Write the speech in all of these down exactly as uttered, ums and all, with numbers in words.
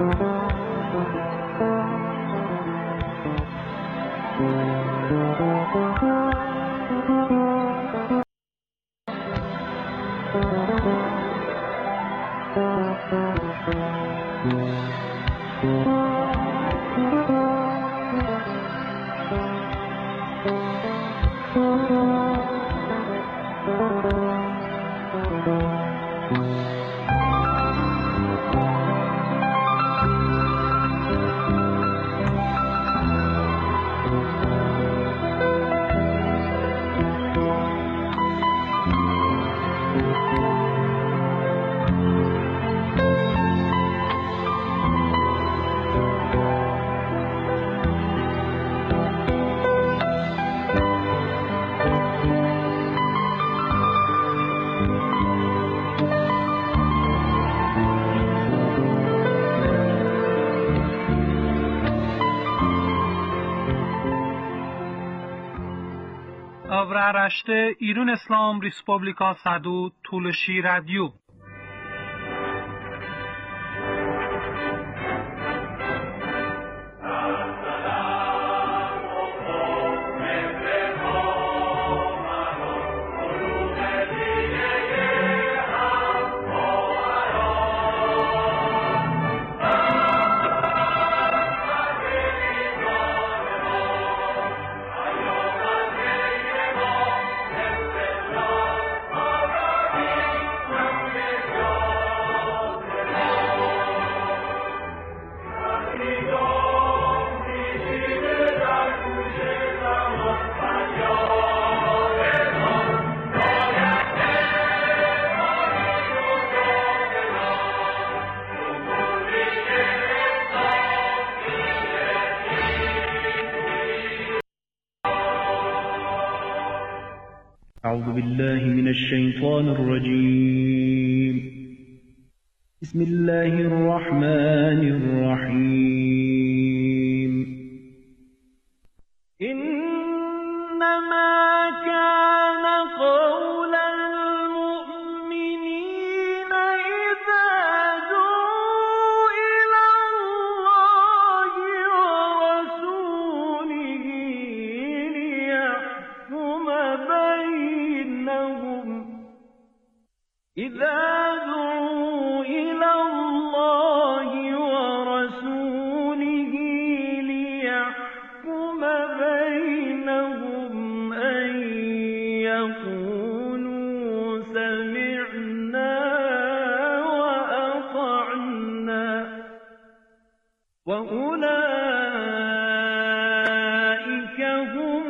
Avraaraște İran İslam Respublika Sadu Tulshi Radio. أعوذ بالله من الشيطان الرجيم بسم الله الرحمن الرحيم إنما كان قول المؤمنين إذا دعوا إلى الله ورسوله ليحكم بينهم إذا دعوا إلى الله ورسوله ليحكم بينهم أن يقولوا سمعنا وأطعنا وأولئك هم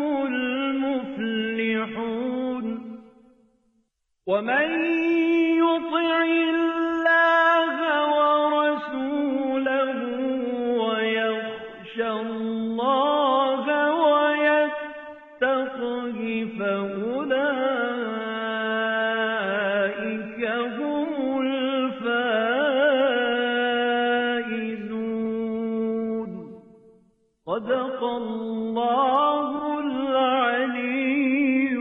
المفلحون ومن يطع الله ورسوله ويخشى الله ويتقه فأولئك هم الفائزون صدق الله العلي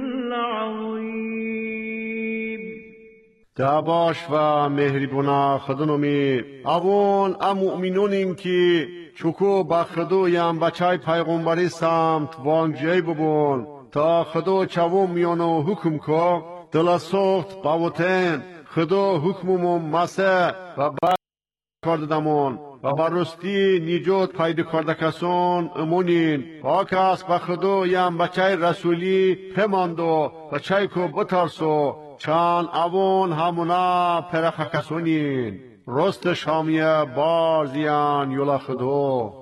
العظيم. دعواش و مهربونا خدنومی اوون ام مؤمنونیم که چکو با خدو یم بچای پیغمبری سمت وانجی ببون تا خدو چوم میانو حکم که دل سخت باوتن خدو حکممون مسه و بر کردمون و برستی نیجوت پیدا کرده کسان امونین آکاس با خدو یم بچای رسولی پماندو بچای کو بترسو چان اوون همونا پرخ کسونین رست شامیه بازیان یولا خدو.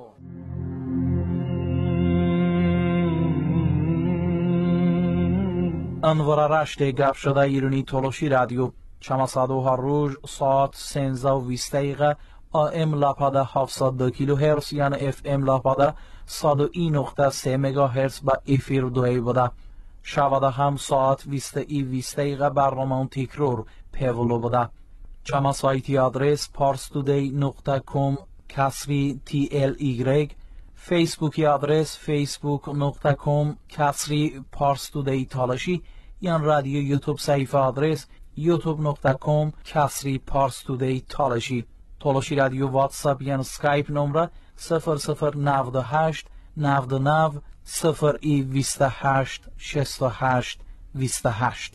انوار رشته گپ شده ایرانی تولوشی رادیو چماسادو هر روز ساعت سنزده و بیست دقیقه آم لاپاده هفتصد و دو کیلو هرتز یعنی اف ام لاپاده صد و یک نقطه سه مگا هرتز با افیر دوی بوده. شباده هم ساعت بیست ای بیست دقیقه برنامه تکرار پیولو بوده. چما سایتی آدرس parstoday نقطه com کسری تی ال ایگرگ، فیسبوکی آدرس facebook نقطه com کسری parstoday تالاشی، یان رادیو یوتیوب صحیفه آدرس youtube نقطه com کسری parstoday تالاشی. تولشی رادیو واتساپ یعنی سکایپ نمره صفر صفر نود و هشت نود و نه صفر ای بیست و هشت شصت و هشت بیست و هشت.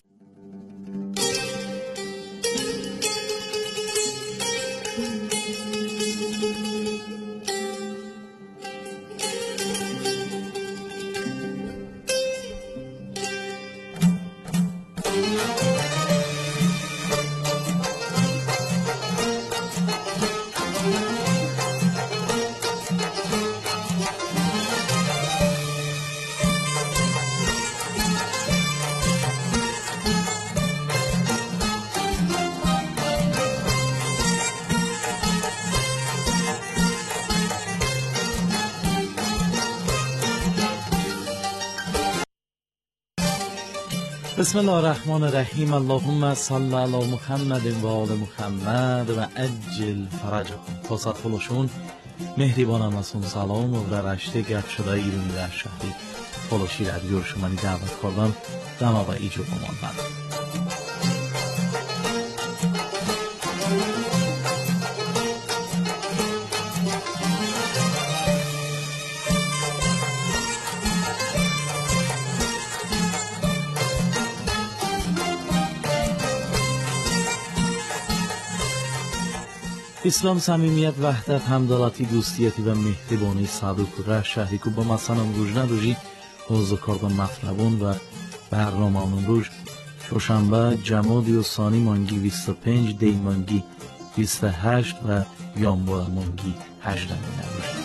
بسم الله الرحمن الرحیم. اللهم صل علی محمد و آل محمد و عجل فرجهم. خاصت خلوشون مهربانم از اون سلام و در رشته گفت شده ایرانی در شهری خلوشی رادیو شما نی دعوت کردم دما و ایجو بمان. اسلام صمیمیت وحدت همدلاتی دوستیتی و مهربانی صادق و شهری که با مثلا روز ندوژی حوض کردن مطلبون و برنامه امروز شوشنبه جمادی و ثانی مانگی بیست و پنج دی مانگی بیست و هشت و یانوار مانگی هجده نوروز.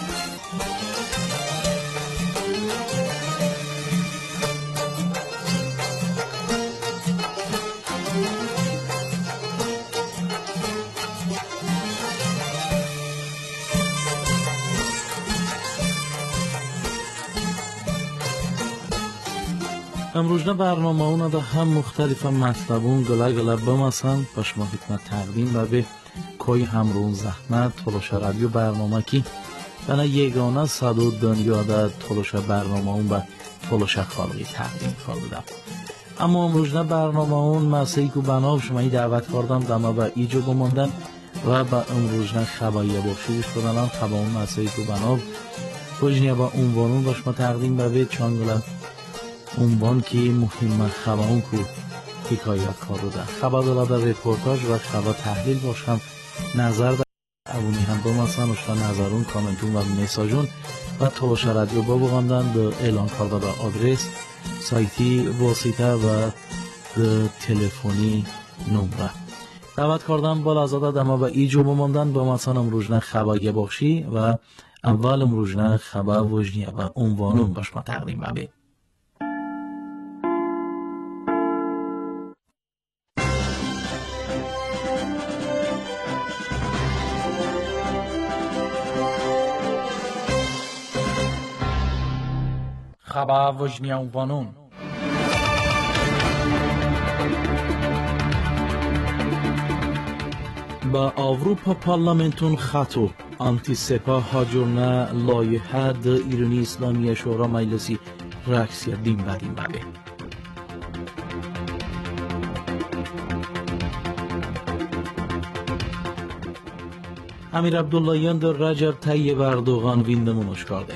امروزنا برنامه اونا دا هم مختلف مطلبون گله گله بمسن پشما خدمت تقدیم و به کوی همرون زحمت تلوش رادیو برنامه کی بنا یگانه صدو دنیا دا تلوش برنامه اون و تلوش خالقی تقدیم کردم. اما امروزنا برنامه اون مسیحی که بنا شما دعوت کردم دما و ایجو بماندن و با امروزنا خبایی باشیدش کنن خبا اون مسیحی که بنا کجنیا با عنوانون باش ما تقدیم و به چانگلم عنوان که مهم خبرون کو حکایت کرده خبر داده رپورتاج و خبر تحلیل باشم نظر به اونی هم بماسن و نظرون کامنتون و مساجون و تلاش رادیو با بغندن به اعلان کرده به آدرس سایتی واسطه و به تلفنی نمره دعوت کردم بالا ازاده دما و ایجو بماندن با مثلا امروزنه خبر باشی و اول امروزنه خبر وجنیه و عنوانون باش ما تقدیم ببین. خبر وجنی عنوانون با اروپا پارلمنتون خطو آنتی سپاه هاجرنا لایحه د ایرانی اسلامی شورا مجلسی رکسی دیم بدیم ببه امیر عبداللهیان در رجب طیب اردوغان ویندمونش کرده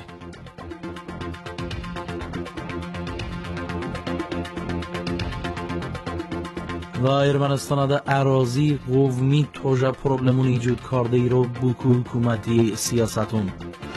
و ارمنستان دا اراضی قومی توجه پروبلمون ایجود کرده ای رو بوکو حکومتی سیاستون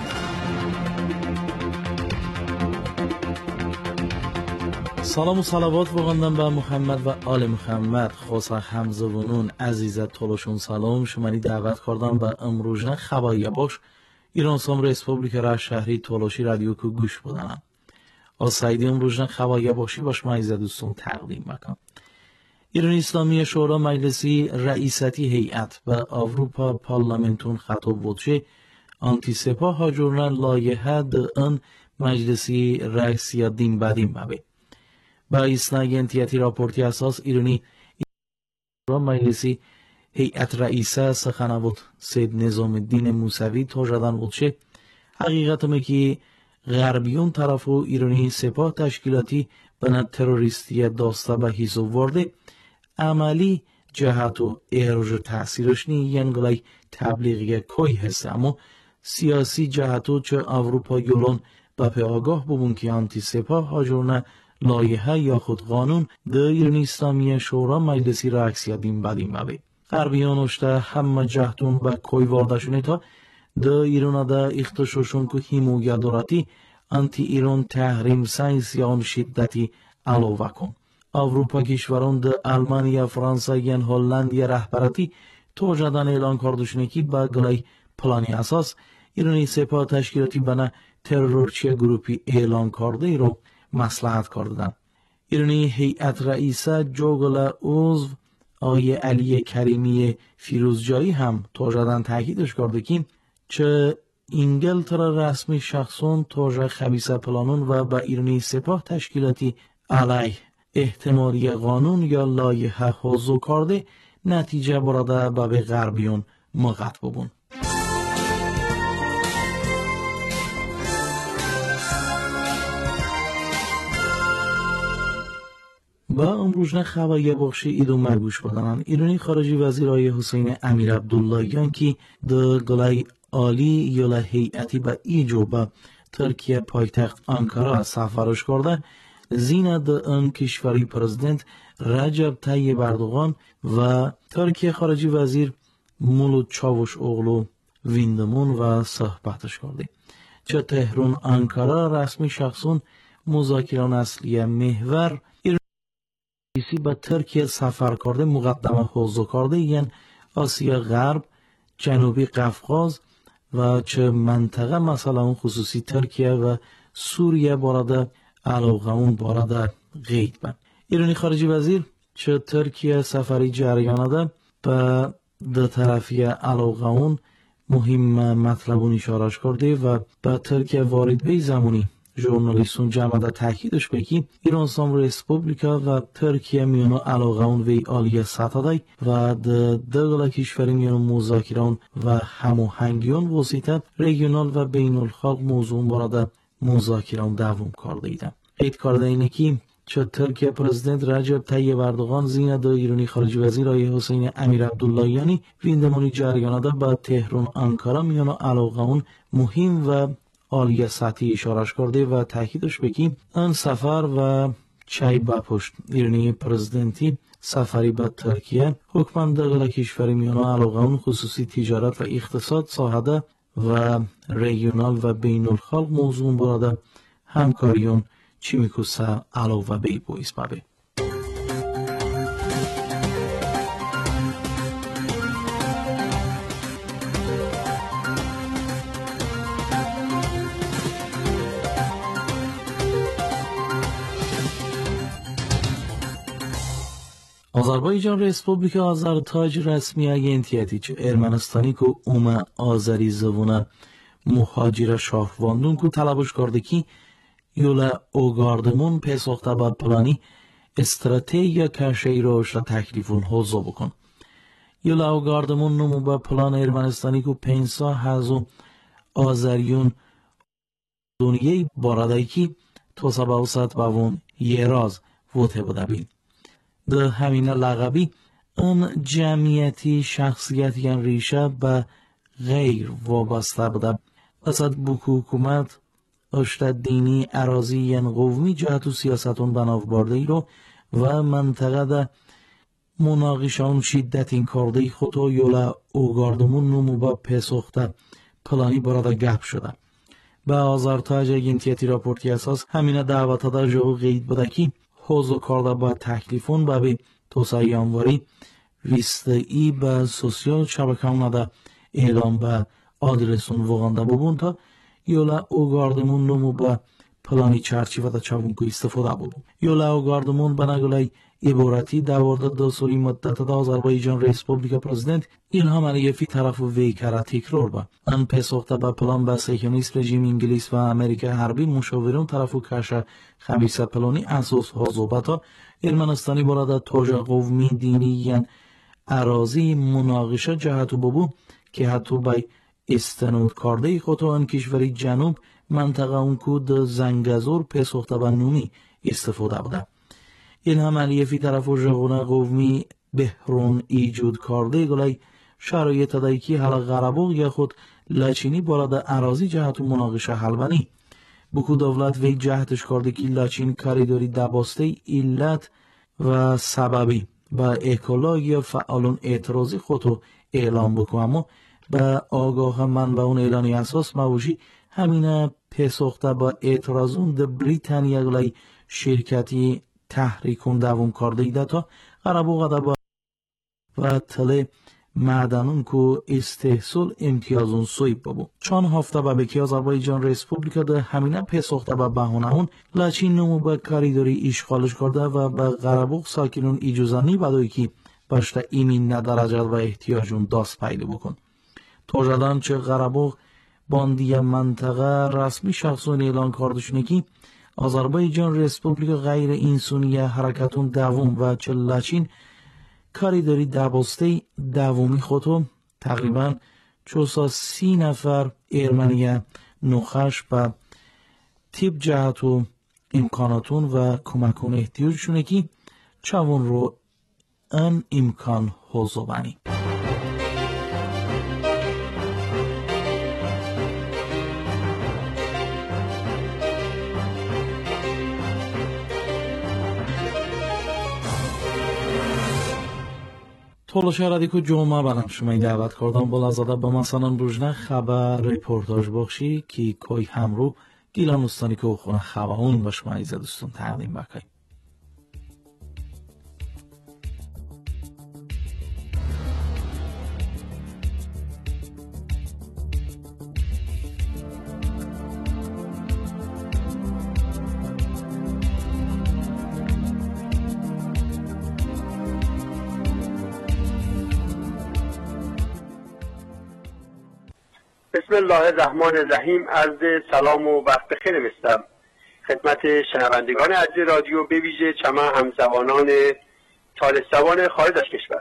سلام و صلوات بگندم به محمد و آل محمد خاصه همزبانون عزیزت طولشون سلام شمانی دعوت کردم به امروزن خبایی باش ایران سام ریسپوبلیک را شهری طولشی رادیو که گوش بدنم آسایدی امروزن خبایی باشی باش معیزه دوستون تقدیم بکن. ایران اسلامی شورا مجلسی رئیستی هیئت و اروپا پارلمنتون خطاب بودشه آنتی سپاه هاجرنا لایحه د ان مجلسی رئیسی دین بدیم ببه با اسنای انتیاتی راپورتی اساس ایرانی شورا مجلسی هیئت رئیسه سخنه بود سید نظام الدین موسوی توجدن بودشه حقیقت مکی غربیون طرف و ایرانی سپاه تشکیلاتی بنا تروریستی داسته به حساب ورده عملی جهت و ارج تاثیرش نی ینگلای تبلیغی کوی هسته اما سیاسی جهتو چه اروپا یولون با په آگاه ببون که آنتی سپاه هاجرونه لایحه یا خود قانون ده ایران اسلامی شورا مجلسی را اکسیدین بدین ببی غربیان اشته همه جهتون با کوی واردشونه تا ده ایران ده اختشوشون که هیموگه دارتی آنتی ایران تحریم ساینس یا آن شدتی علاوه کن. اروپا کشوران ده آلمانیا، فرانسه یا هلندیا رهبرتی تو جدان اعلان کردشونه که با گلای پلانی اساس ایرانی سپاه تشکیلاتی بنا ترورچی گروپی اعلان کرده ای رو مصلحت کردن. ایرانی هیئت رئیسه جوگل عضو آقای علی کریمی فیروزجایی هم تو جدان تاکیدش کرده که چه انگلترا رسمی شخصون توجه خبیثه پلانون و با ایرانی سپاه تشکیلاتی علیه احتمالی قانون یا لایحه حضور کرده نتیجه براده با به غربیون مقت ببون. با امروزنه خبری بخشی ایدو مرگوش بدنن ایرانی خارجی وزیر آقای حسین امیر عبداللهیان که ده گلای عالی یولا هیئتی با ایجو با ترکیه پایتخت آنکارا سفرش کرده زینه ده ان کشوری پرزیدنت رجب طیب اردوغان و ترکیه خارجی وزیر مولود چاوش اوغلو ویندمون و صحبتش کرده چه تهران آنکارا رسمی شخصون مذاکران اصلی محور ایرانی با ترکیه سفر کرده مقدمه حوضو کرده یعنی آسیا غرب جنوبی قفقاز و چه منطقه مثلا اون خصوصی ترکیه و سوریه بارده علاقه اون بارده غید بند. ایرانی خارجی وزیر چه ترکیه سفری جریانه ده به ده طرفی علاقه اون مهم مطلبون اشارش کرده و به ترکیه وارد بی زمانی ژورنالیستون جمع ده تاکیدش بکی ایران سام ریسپوبلیکا و ترکیه میانو علاقه اون وی آلیه ساتادای و ده دغل کشوری میانو مذاکران و هماهنگیون وسیطه ریجونال و بین الخلق موضوع براده مذاکران دوام کرده ایدن. قید کرده اینه که چه ترکیه پرزیدنت رجب طیب اردوغان زینه ده ایرانی خارجی وزیر آقای حسین امیر عبداللهیانی ویندمونی جریانه ده با تهران آنکارا میانو علاقه اون مهم و عالیه سطحی اشارش کرده و تاکیدش بکی ان سفر و چای با پشت ایرانی پرزیدنتی سفری به ترکیه حکمان دغل کشوری میانو علاقه اون خصوصی تجارت و اقتصاد ساحده و ریجونال و بین الخلق موضوع براده همکاریون چی میکوسه علاوه بی بویس بابه. آذربایجان ریسپوبلیکا آذرتاج رسمی اگنتیتی چه ارمنستانی که اومه آذری زبونه مهاجر شاهواندون که طلبش کرده که یولا اوگاردمون پیساخته با پلانی استراتژی کشی روش را تکلیفون حوضو بکن. یولا اوگاردمون نمو با پلان ارمنستانی که پینسا هزو آذریون دنیای باردهی که تو سبا و ست باون یه راز ووته بوده بید. ده همین لقبی اون جمعیتی شخصیتی ریشه به غیر وابسته بوده وسط بوکو حکومت اشتد دینی اراضی ین قومی جهت و سیاستون بناو برده ای رو و منطقه ده مناقشان شدت این کرده خود و یولا اوگاردمون نمو با پسخته پلانی براده گپ شده به آذرتاج اگنتیتی راپورتی اساس همین دعوت در جو قید بوده که حوضو کرده با تکلیفون با به توسعه انواری ویسته ای به سوسیال شبکه نده اعلام به آدرسون وغانده ببون تا یولا اوگاردمون نمو با پلانی چرچی و دا چاونکو استفاده ببون. یولا اوگاردمون بناگلای عبارتی دوارده دو سالی مدت دا آذربایجان ریسپوبلیکا پرزیدنت ایلهام علیفی طرف وی کرا تکرار با ان پسوخته با پلان با سیکونیست رژیم انگلیس و امریکا حربی مشاورون طرفو کشه خبیثه پلانی اساس حاضوبتا ارمنستانی براده توجه قومی دینی ین اراضی مناقشه جهتو ببو که حتی بای استنود کرده خود ان کشوری جنوب منطقه اون کود زنگزور پسوخته با نومی استفاده بوده. این هم علیفی طرف و جغونه قومی بهرون ایجود کرده گلای شرایط دایی که حالا غربوغ یا خود لاچینی بالا اراضی جهت و مناقشه حلبانی بکو دولت وی جهتش کرده که لاچین کاری داری دباسته علت و سببی و اکولا یا فعالون اعتراضی خودو اعلام بکو، اما به آگاه من به اون اعلانی اساس موجی همینه پسخته با اعتراضون ده بریتانیا گلای شرکتی تحریکون دوام کرده ایده تا غربوغ ده با و تله معدنون کو استحصال امتیازون سویب بابو چون هفته با بکی آذربایجان ریسپوبلیکا ده همینه پسخته با بهونه هون لاچین نمو با کاری داری اشغالش کرده و با غربوغ ساکنون ایجوزانی بدوی که باشته ایمین ندرجت و احتیاجون داست پیدا بکن تا جدان چه غربوغ باندی منطقه رسمی شخصون اعلان کردشونه که آذربایجان ریسپوبلیکا غیر انسانی حرکتون دوم و چه لاچین کاری داری دباسته دومی خودو تقریبا چوسا سی نفر ارمنیه نخش و تیپ جهت و امکاناتون و کمکون احتیاجشونه که چون رو ان امکان حوضو بانی تولوشه ردی که جمعه برم شمایی دعوت کردم بلا زده به مثلا روزنه خبر ریپورتاج بخشی که کوی همرو گیلان استانی که خونه خواهون با شما ایزه دوستون تقدیم بکنیم. بسم الله الرحمن الرحیم. عرض سلام و وقت بخیر می‌فرستم خدمت شنوندگان عزیز رادیو، به ویژه چمه همزبانان طالستوان خارج از کشور.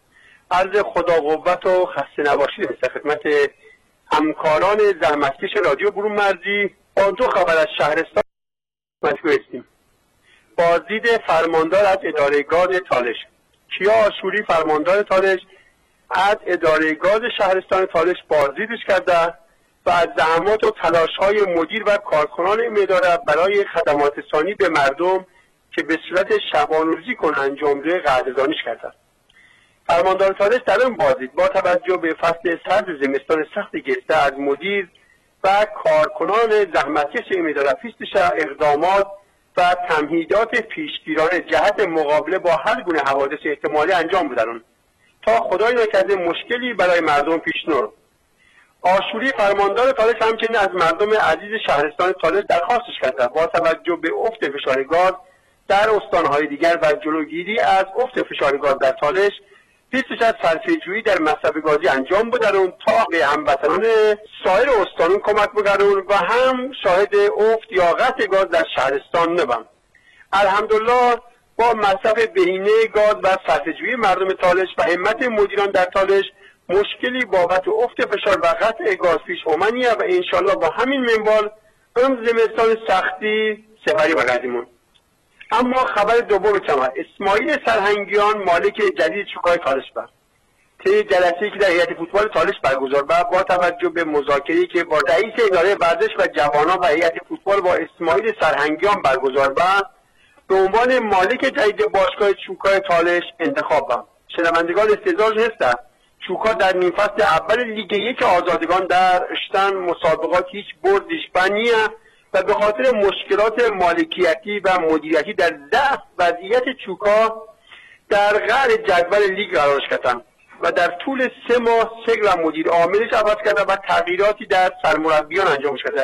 عرض خدا قوت و خسته نباشید می‌فرستم خدمت همکاران زحمتکش رادیو برون مرزی. با دو خبر از شهرستان مطلع هستیم. بازدید فرماندار از اداره گاز تالش. کیا آشوری فرماندار تالش از اداره گاز شهرستان تالش بازدیدش کرده و از زحمات و تلاش‌های مدیر و کارکنان این اداره برای خدمات ثانی به مردم که به صورت شبانه‌روزی کن انجام ده قدردانیش کرده. فرماندار تالش در این بازدید با توجه به فصل سرد زمستان سخت گرفته از مدیر و کارکنان زحمتکش این اداره پیشش اقدامات و تمهیدات پیشگیرانه جهت مقابله با هر گونه حوادث احتمالی انجام بدن تا خدای نکرده مشکلی برای مردم پیش نرود. آشوری فرماندار تالش همچنین از مردم عزیز شهرستان تالش درخواستش کرده با توجه به افت فشار گاز در استانهای دیگر و جلوگیری از افت فشار گاز در تالش پیشش از صرفه‌جویی در مصرف گازی انجام بدن تا به هموطنان سایر استانون کمک بگردن و هم شاهد افت یا قطع گاز در شهرستان نبن. الحمدلله با مصرف بهینه گاز و صرفه‌جویی مردم تالش و همت مدیران در تالش مشکلی بابت افت فشار و قطع گاز پیش اومنیه و انشالله با همین منوال اون زمستان سختی سپری بگردیمون. اما خبر دوم چمه اسماعیل سرهنگیان مالک جدید چوکای تالش بر طی جلسه‌ای که در هیئت فوتبال تالش برگزار و با توجه به مذاکره‌ای که با رئیس اداره ورزش و جوانان و هیئت فوتبال با اسماعیل سرهنگیان برگزار و به عنوان مالک جدید باشگاه چوکای تالش انتخاب بم. شنوندگان استعداد هستند. چوکا در نیم فصل اول لیگ یک آزادگان در اشتن مسابقات هیچ بردش بنیه و به خاطر مشکلات مالکیتی و مدیریتی در ضعف وضعیت چوکا در قعر جدول لیگ قرارش کردن و در طول سه ماه سگل و مدیر عاملش عوض کرده و تغییراتی در سرمربیان انجام شده.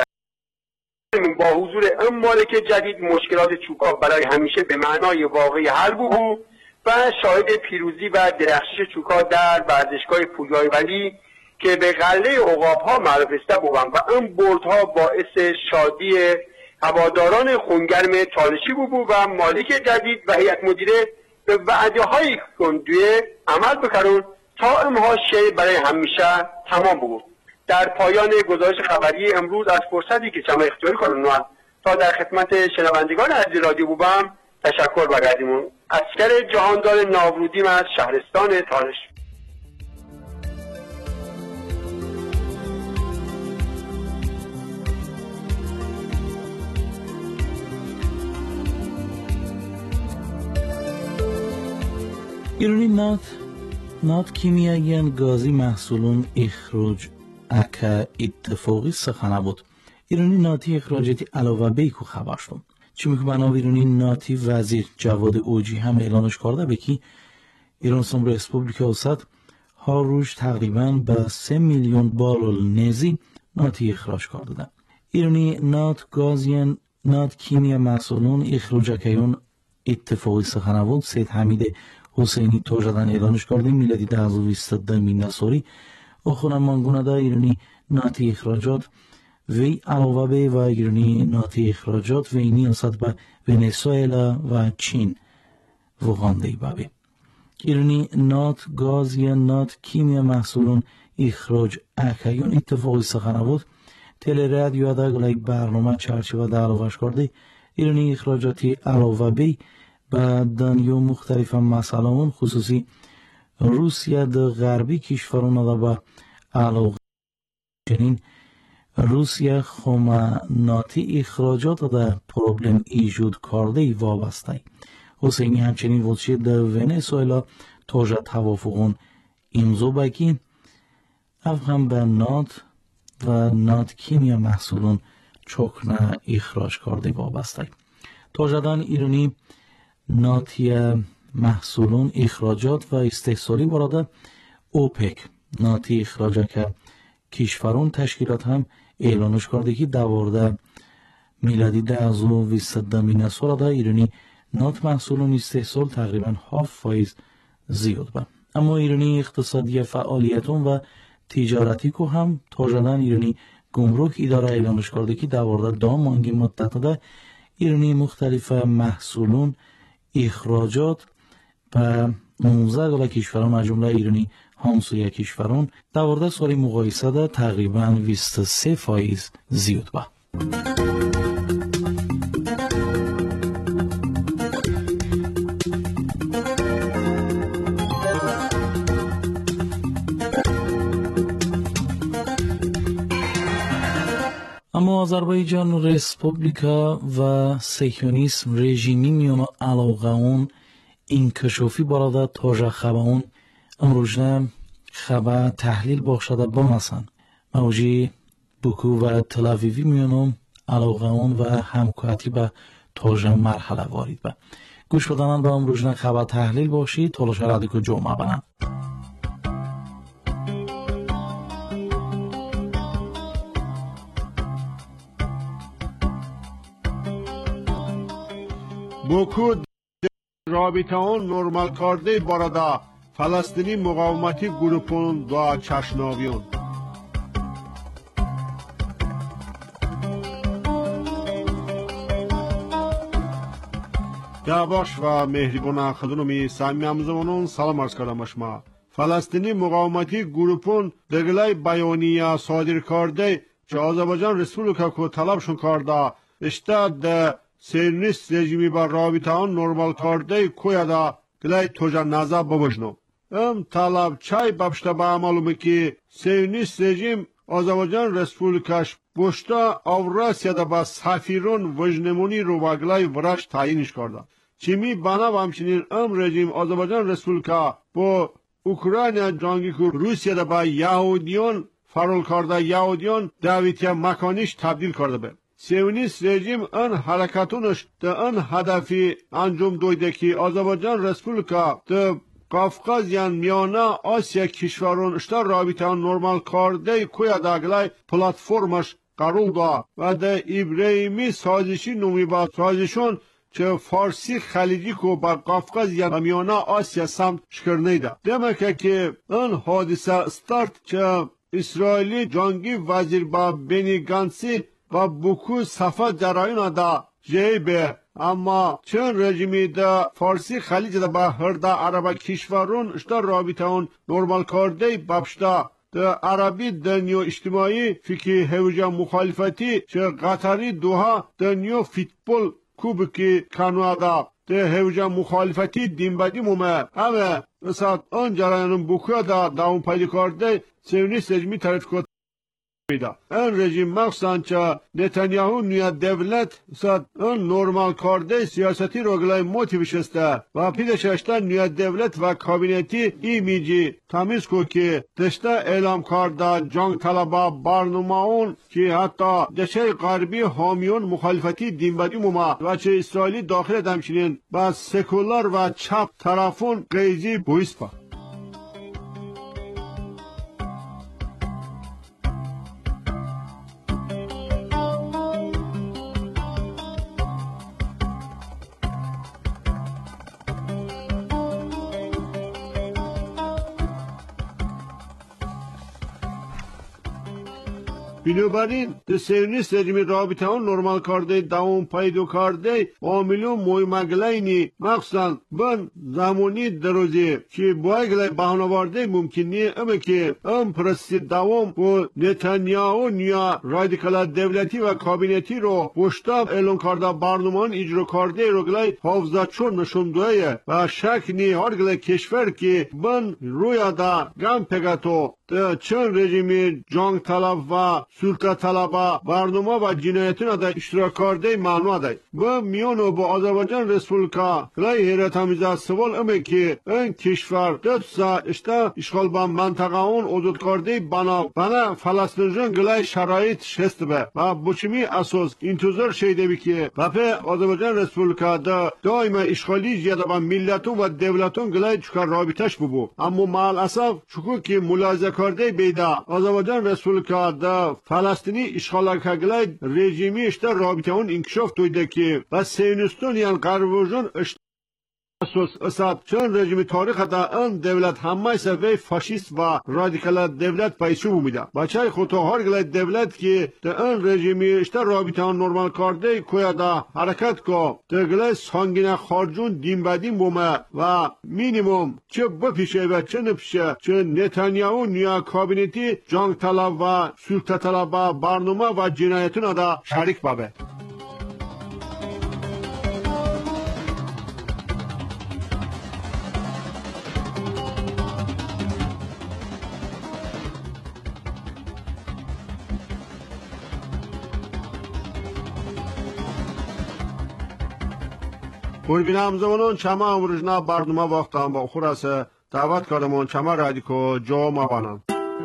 با حضور این مالک جدید مشکلات چوکا برای همیشه به معنای واقعی حل بود و شاهد پیروزی و درخشش چوکا در ورزشگاه پویای ولی که به قلعه عقاب‌ها معروف است بودند و این بردها باعث شادی هواداران خونگرم تالشی بود و مالک جدید و هیئت مدیره به وعده‌های کندوی عمل بکردند تا امها شی برای همیشه تمام بود. در پایان گزارش خبری امروز از فرصتی که چما اختیاری کنم تا در خدمت شنوندگان عزیز رادیو بودم تشکر بگردیمون. اسکر جهاندار ناورودیم از شهرستان تالش. ایرانی نات نات کیمیاییان گازی محصولون اخراج اکا اتفاقی سخنه بود. ایرانی ناتی اخراجاتی علاوه بیکو خبر شد. چی میگه بنا ایرانی ناتی وزیر جواد اوجی هم اعلانش کرده بکی ایران سوم ریسپوبلیکا اوسط ها روش تقریبا به سه میلیون بارل نزی ناتی اخراج کرده. ایرانی نات گازیان نات کیمیا محصولون اخراج اکایون اتفاقی سخنه بود. سید حمید حسینی توجدن اعلانش کرده میلادی ده هزار و بیست و دو میناسوری اخونا مانگونه دا ایرانی ناتی اخراجات وی علاوه به و ایرانی ناتی اخراجات وی نیاست به ونزوئلا و چین وغانده بابی. ایرانی نات گاز یا نات کیمیا محصولون اخراج اکیون اتفاقی سخنه بود. تل رادیو دا گلای برنامه چرچه و در علاوهش کرده ایرانی اخراجاتی علاوه به با دنیا مختلف مسائل خصوصی روسیه د غربی کشوران دا با علاقه چنین روسیه خماناتی اخراجات دا پروبلم ایجود کرده وابسته. حسینی همچنین وچه د ونزوئلا توجه توافقون امضا بگی افهم به نات و نات کیمیا محصولون چکنه اخراج کرده وابسته. توجدان ایرانی ناتی محصولون اخراجات و استحصالی براده اوپک ناتی اخراجات که کشورون تشکیلات هم اعلانش کرده که دوارده میلادی ده هزار و بیست و دو میناسوره ده ایرانی نات محصولون استحصال تقریبا هفت فایز زیاد با. اما ایرانی اقتصادی فعالیتون و تجارتی که هم توجدان ایرانی گمرک اداره اعلانش کرده که دوارده دو مانگی مدت ده ایرانی مختلف محصولون اخراجات و نوزده گله کشوران از جمله ایرانی همسایه کشوران دوارده سالی مقایسه ده تقریبا بیست و سه فایز زیاد با. اما آذربایجان ریسپوبلیکا و سیکیونیسم رژیمی میان علاقه اون انکشافی باراده تاجه خبه اون امروجنه خبه تحلیل باشده بامسن موجی بکو و تلاویوی میانم علاقه اون و همکاتی به تاجه مرحله وارد به گوش بدنن به امروجنه خبه تحلیل باشی تلاش رادیکو جمعه بنن. بوکو رابطه اون نورمال کرده بارادا فلسطینی مقاومتی گروپون و چشناویون دعواش و مهربان خدونمی سامی همزمانون سلام عرض کردم شما. فلسطینی مقاومتی گروپون دگلای بیانیه صادر کرده که آذربایجان رسپوبلیکا کو طلبشون کرده اشتاد سیونیست رژیمی با رابطه آن نورمال کرده کویدا گلای توجه نظر ببجنو ام طلب چای بابشتا با معلومه که سیونیست رژیم آذربایجان رسپوبلیکاش بوشتا اوراسیادا با سفیرون وجنمونی رو با گلای ورش تعیینش کرده چیمی بنا و همچنین ام رژیم آذربایجان رسپوبلیکا با اوکراین جنگی که روسیادا با یهودیان فرول کرده یهودیان دعویتی مکانیش تبدیل کرده به سیونیست رژیم ان حرکتونش ده ان هدفی انجام دویده که آذربایجان رسپوبلیکا ده قفقاز میانه آسیا کشورون اشتر رابطه نورمال کرده کویا داگلای پلاتفرمش قرار دا و ده ابراهیمی سازشی نومی با سازشون که فارسی خلیجی کو با قفقاز یا میانه آسیا سمت شکر نیده دمکه که ان حادثه استارت که اسرائیلی جنگی وزیر با بنی گانسی و بکو صفحه جرایون دا جیبه اما چون رژیمی دا فارسی خلیج دا با هر دا عرب کشورون اشتا رابطه اون نورمال کرده بابشتا دا عربی دنیا اجتماعی فکر هوجه مخالفتی چه قطری دوها دنیا فیتبول کوبکی کانوادا ده هوجا مخالفتی دین بدی مومه همه مثلا آن جرایانون بکوه دا داون پیدا کرده سیونی سجمی طرف کد میده. این رژیم مخصوصا که نتانیاهو نیا دولت ساد اون نرمال کرده سیاستی رو گلای موتیوش است و پیدش اشتا نیا دولت و کابینتی ایمیجی تمیز کو که دشتا اعلام کرده جنگ طلبا برنامه‌اون که حتی دشه غربی حامیون مخالفتی دینبدی موما و چه اسرائیلی داخل دمشینین با سکولار و چپ طرفون قیزی بویسپا. بنابراین سیونیست رژیم رابطه اون نرمال کرده دوام پیدا کرده عاملو مهمگلینی مخصوصا بن زمانی دروزی که باید بهانه آورده ممکن نیه اما که ام پرستی دوام و نتانیاهو نیا رادیکال دولتی و کابینتی رو پشتاب اعلان کرده برنامه اجرا کرده رو گلای حافظه چون نشون دویه و شک نی هر گلای کشور که بن روی دا گم پگتو چند رژیم جنگ طلب و سلطه طلبه برنامه و جنایتون دا اشتراک کرده معلومه ده با میانو با آذربایجان رسپولیکا لای حیرت همیزه سوال امه که این کشور دست اشتا اشغال با منطقه اون حدود کرده بنا بنا فلسطینیان گلای شرایط شست به و بچمی اساس انتظار شیده بی که بپه آذربایجان رسپولیکا دا دائما اشغالی زیاده با ملتون و دولتون گلای چکار رابطش ببو اما مال اصف چکو که ملاحظه کرده بیده آذربایجان رسپولیکا دا فلسطینی اشغال کگلای رژیمی اشتا رابطه اون انکشاف دویده که و سیونیستون یعنی غربوجان اشتا اساس اساد چون رژیم تاریخ دا ان دولت همه سوی فاشیست و رادیکال دولت پیشو بوده بچه خودتا هر گلای دولت که دا ان رژیمی اشتا رابطه اون نرمال کرده کویا دا حرکت که دا گلای سانگین خارجون دین بدین بومه و مینیموم چه بپیشه و چه نپیشه چه نتانیاهو نیا کابینتی جنگ طلب و سلطه طلب و برنامه و جنایتون دا شریک بابه. ببینم زمانون چما امروزنا برنامه وقتم با خورسه دعوت کردمون چما رادیکو جو مبانم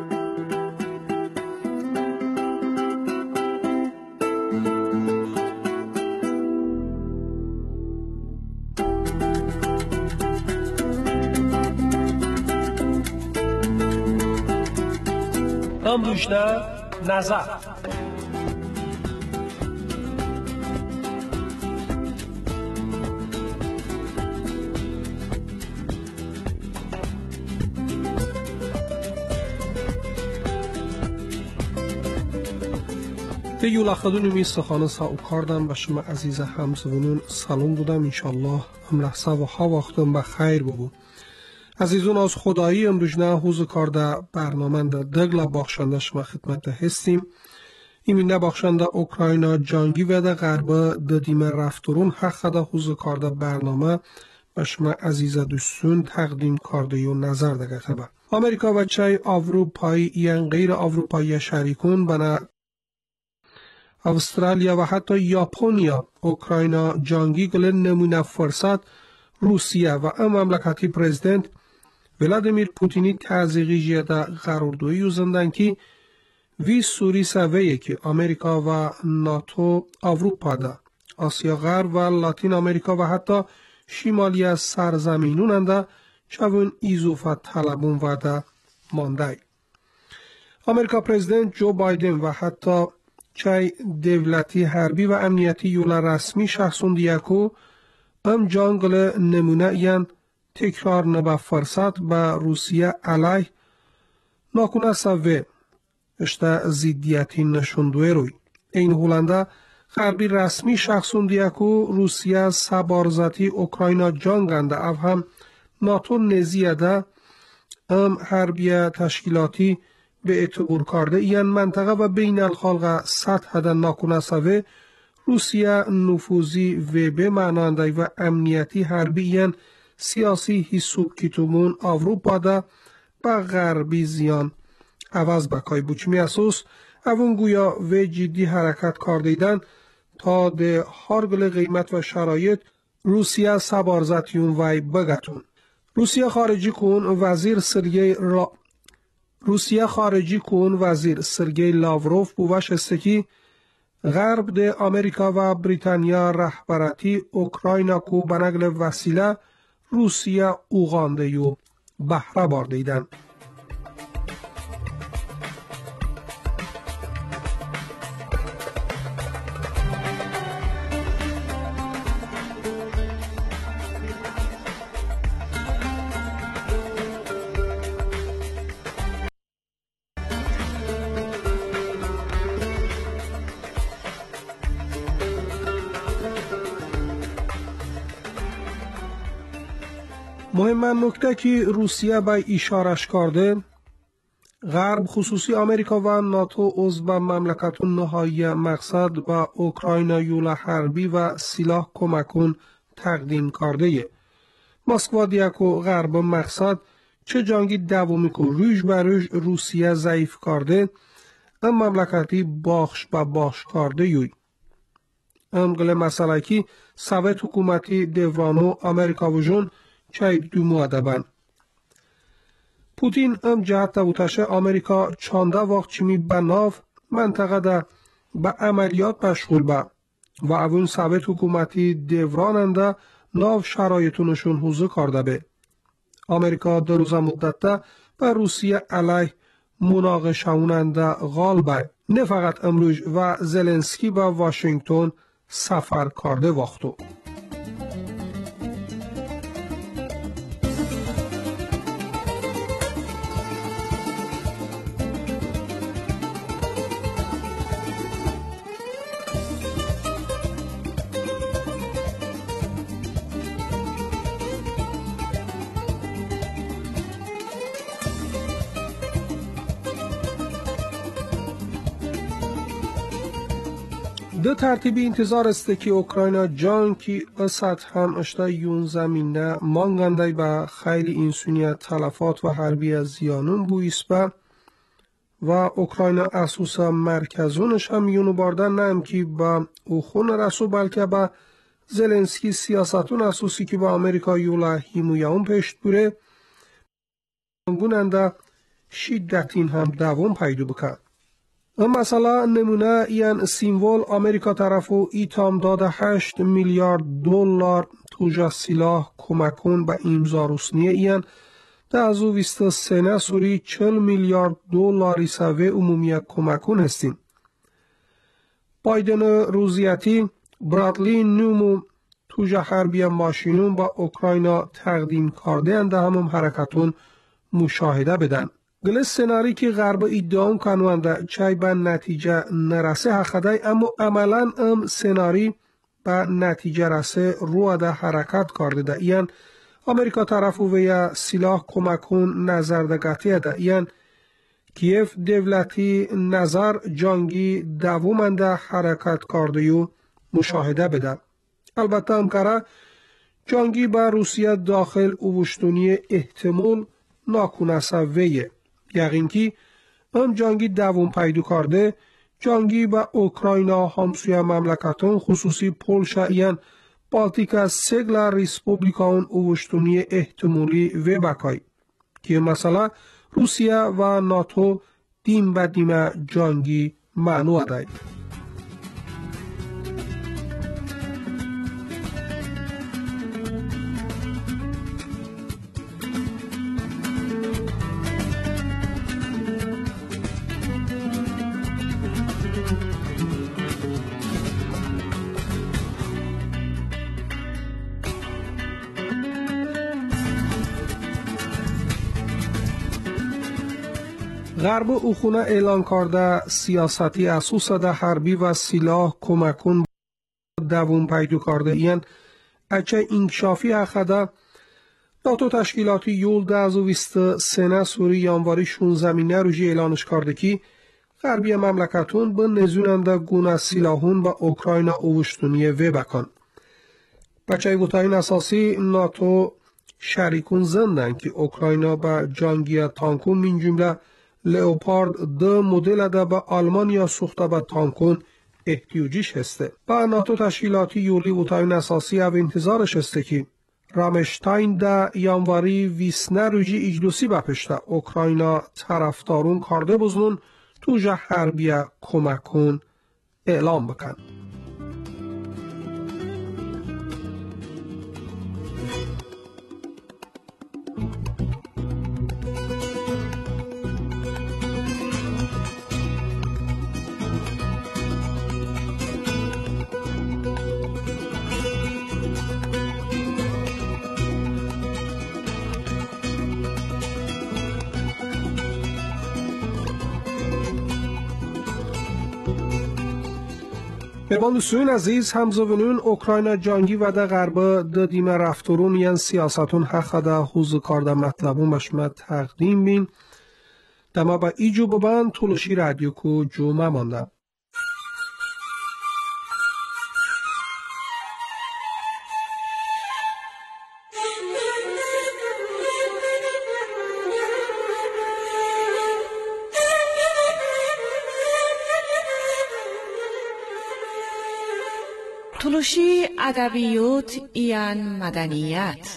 امروزنا نظر یولا خدونی می سخانه سا او کردم و شما عزیز همزبونون سلام بودم انشالله هم لحظه و ها وقتم بخیر ببود عزیزون از خدایی امروزنا حوز کرده برنامه دا دگلا بخشنده شما خدمت هستیم ایمینده بخشنده اوکراینا جانگی و دا غربه دادیم رفترون حق دا حوز کرده برنامه و شما عزیز دوستون تقدیم کرده و نظر دگه خبر امریکا و چای اروپایی یان غیر اروپایی شریکون بنا استرالیا و حتی ژاپنیا اوکراینا جانگی گل نمونه فرصت روسیه و ام مملکتی پرزیدنت ولادیمیر پوتینی تازیقی جیده قراردوی یوزندن که وی سوری سویه که امریکا و ناتو اروپا ده آسیا غرب و لاتین امریکا و حتی شمالی از سرزمینون انده چون ایزوفت طلبون و ده مانده امریکا پرزیدنت جو بایدن و حتی چای دولتی حربی و امنیتی یولا رسمی شخصوندیه که ام جانگل نمونه یان تکرار نبا فرصت با روسیه علیه ناکنه سوه اشتا زیدیتی نشوندوه روی این هولنده غربی رسمی شخصوندیه که روسیه سبارزتی اوکراینا جانگنده او هم ناتو نزیه ده ام حربی تشکیلاتی به اعتبار کرده این منطقه و بین الخلق سطح ده ناکنه سوه روسیه نفوذی و به معناندای و امنیتی حربی سیاسی حسوب کتومون آوروپا دا با غربی زیان عوض بکای بوچمی اسوس اون گویا و جدی حرکت کاردیدن تا ده هارگل قیمت و شرایط روسیه سبارزتیون وی بگتون. روسیه خارجی کن وزیر سرگی را روسیه خارجی کن وزیر سرگی لاوروف بوش استکی غرب ده امریکا و بریتانیا رهبرتی اوکراینا کو بنگل وسیله روسیه اوغانده یو بهره باردیدن. مهم نکته که روسیه به اشارش کرده غرب خصوصی امریکا و ناتو عضو مملکتون نهایی مقصد با اوکراینا یول حربی و سلاح کمکون تقدیم کرده مسکو دیکو غرب مقصد چه جنگی دومی که روش بر روش روسیه ضعیف کرده ام مملکتی باخش با باخش کرده یوی ام گله مسئله که سویت حکومتی دورانو امریکا و جون چای دو مؤدبن. پوتین ام جهت بوتشه امریکا چانده وقت چمی بناف منطقه ده به عملیات مشغول با و اون ثابت حکومتی دوراننده ناو شرایطونشون حوزه کرده به. امریکا در روز مدت ده به روسیه علیه مناقشه‌وننده غالبه نه فقط امروز و زلنسکی به واشنگتن سفر کرده وقتو. دو ترتیبی انتظار است که اوکراینا جان کی اسد هم اشتا یون زمینه مانگنده با خیلی انسانیت تلفات و حربی از زیانون بویست با و اوکراینا اساسا مرکزونش هم یونو باردن نم که با اوخون رسو بلکه با زلنسکی سیاستون اساسی که با امریکا یولا هیمویاون پشت بوره گوننده شدتین هم دوام پیدا بکن. مثلا نمونه این سیمبل امریکا طرفو ایتام داده هشت میلیارد دلار توجه سلاح کمکون به امضا روسنیه این ده از او ویست سنه سوری چل میلیارد دلاری سوه عمومی کمکون هستیم. بایدن روزیتی برادلی نومو توجه حربی ماشینون با اوکراینا تقدیم کرده انده همون حرکتون مشاهده بدن. گل سناری که غرب ادعا کنونده چای به نتیجه نرسه حقدای اما عملا ام سناری به نتیجه رسه رو ده حرکت کرده ده این امریکا طرفو ویا سلاح کمکون نظردگتی ده این کیف دولتی نظر جنگی دوامنده حرکت کرده یو مشاهده بده. البته امکاره جنگی با روسیه داخل اوشتونی احتمال ناکنسه ویه یقین که ام جنگی دوام پیدا کرده جنگی با اوکراینا همسوی مملکتون خصوصی پولشا این بالتیکا سگلا ریسپوبلیکاون اوشتونی احتمالی و بکای که مثلا روسیه و ناتو دیم به دیم جنگی معنو داید. غرب اوخونه اعلان کرده سیاستی اساس ده حربی و سلاح کمکون دوام پیدا کرده این اچه انکشافی حقده ناتو تشکیلاتی یول ده از و ویست سنه سوری یانواری شون زمینه روژی اعلانش کرده که غربی مملکتون به نزوننده گونه سیلاهون و اوکراین اوشتونیه و بکن. بچه بوتاین اساسی ناتو شریکون زندن که اوکراین با جانگی تانکون من جمله لیوپارد ده مدل ده به آلمانیا سوخته به تانکون احتیاجیش هسته. با ناتو تشکیلاتی یولی بوتاین اساسی او انتظارش هسته که رامشتاین ده یانواری ویسنه روژی اجلوسی بپشته اوکراین طرفدارون کارده بزنون تو جه حربیه کمکون اعلام بکن. ببان دوستان عزیز همزوونون اوکراین جانگی و ده غربه ده دیمه رفتورون ین سیاستون حق ده حوز کارده مطلبون بشمه تقدیم بین دما با ایجو ببان طولشی رادیو کو جو ممانده. تلوشی ادبیات ایان مدنیت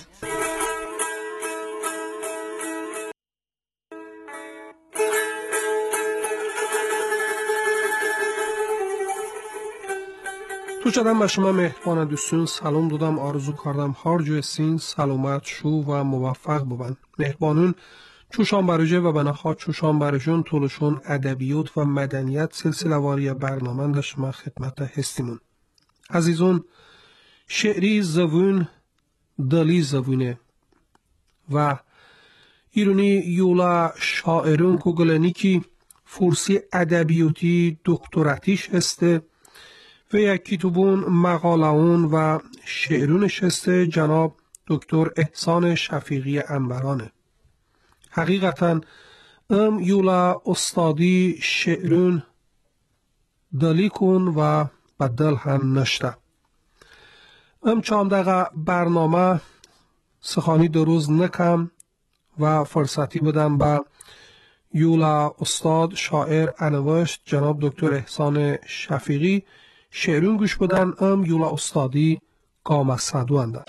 تو چدم به شما مهربان دوستون سلام دادم، آرزو کردم هر جو سین سلامت شو و موفق ببن. مهربانون چوشان برجه و بناها چوشان برجون تلوشون ادبیات و مدنیت سلسله واری برنامه داشت ما خدمت هستیمون. عزیزون شعری زبون دلی زبونه و ایرونی یولا شاعرون کوگلنی که فرسی ادبیاتی دکتراتیش هسته و یک کتابون مقالهون و شعرونش هسته جناب دکتر احسان شفیقی انبرانه. حقیقتا ام یولا استادی شعرون دلی کن و بدل هم نشته. ام چند دقیقه برنامه سخانی دو روز نکم و فرصتی بدم به یولا استاد شاعر انوشت جناب دکتر احسان شفیقی شعرون گوش بدن. ام یولا استادی قام صدو انده.